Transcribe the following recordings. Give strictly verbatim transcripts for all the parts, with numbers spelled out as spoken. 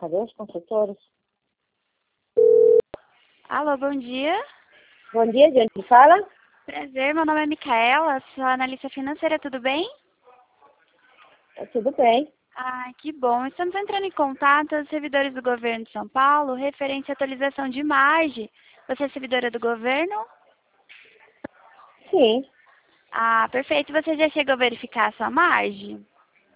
Cadê os consultores? Alô, bom dia. Bom dia, de onde fala? Prazer, meu nome é Micaela, sou analista financeira, tudo bem? É, tudo bem. Ah, que bom. Estamos entrando em contato aos servidores do governo de São Paulo, referente à atualização de margem. Você é servidora do governo? Sim. Ah, perfeito. Você já chegou a verificar a sua margem?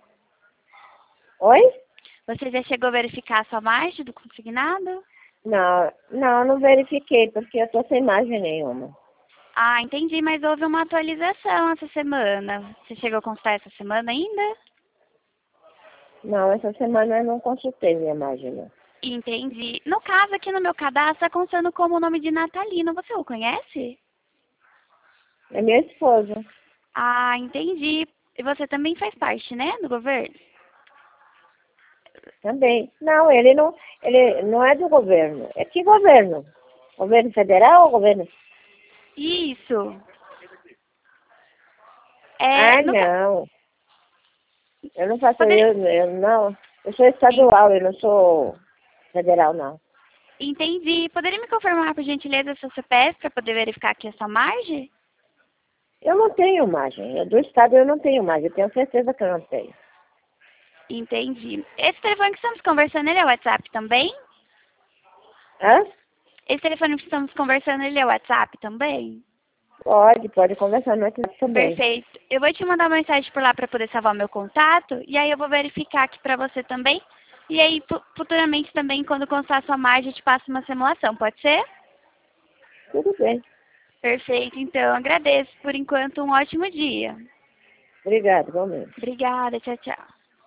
Oi? Você já chegou a verificar a sua margem do consignado? Não, não, não verifiquei, porque eu tô sem margem nenhuma. Ah, entendi, mas houve uma atualização essa semana. Você chegou a consultar essa semana ainda? Não, essa semana eu não consultei minha margem, não. Entendi. No caso, aqui no meu cadastro, está constando como o nome de Natalino. Você o conhece? É meu esposo. Ah, entendi. E você também faz parte, né, do governo? Também. Não, ele não, ele não é do governo. É que governo? Governo federal ou governo? Isso. Ah, É, no ca- não. Eu não faço, poderia... eu, eu não. Eu sou estadual, eu não sou federal, não. Entendi. Poderia me confirmar, por gentileza, seu C P F para poder verificar aqui essa margem? Eu não tenho margem. Eu, do estado eu não tenho margem. Eu tenho certeza que eu não tenho. Entendi. Esse telefone que estamos conversando, ele é WhatsApp também? Hã? Esse telefone que estamos conversando, ele é WhatsApp também? Pode, pode conversar no WhatsApp também. Perfeito. Eu vou te mandar uma mensagem por lá para poder salvar o meu contato. E aí eu vou verificar aqui para você também. E aí, fu- futuramente também, quando constar a sua margem, eu te passo uma simulação. Pode ser? Tudo bem. Perfeito. Então, agradeço. Por enquanto, um ótimo dia. Obrigada, igualmente. Obrigada. Tchau, tchau.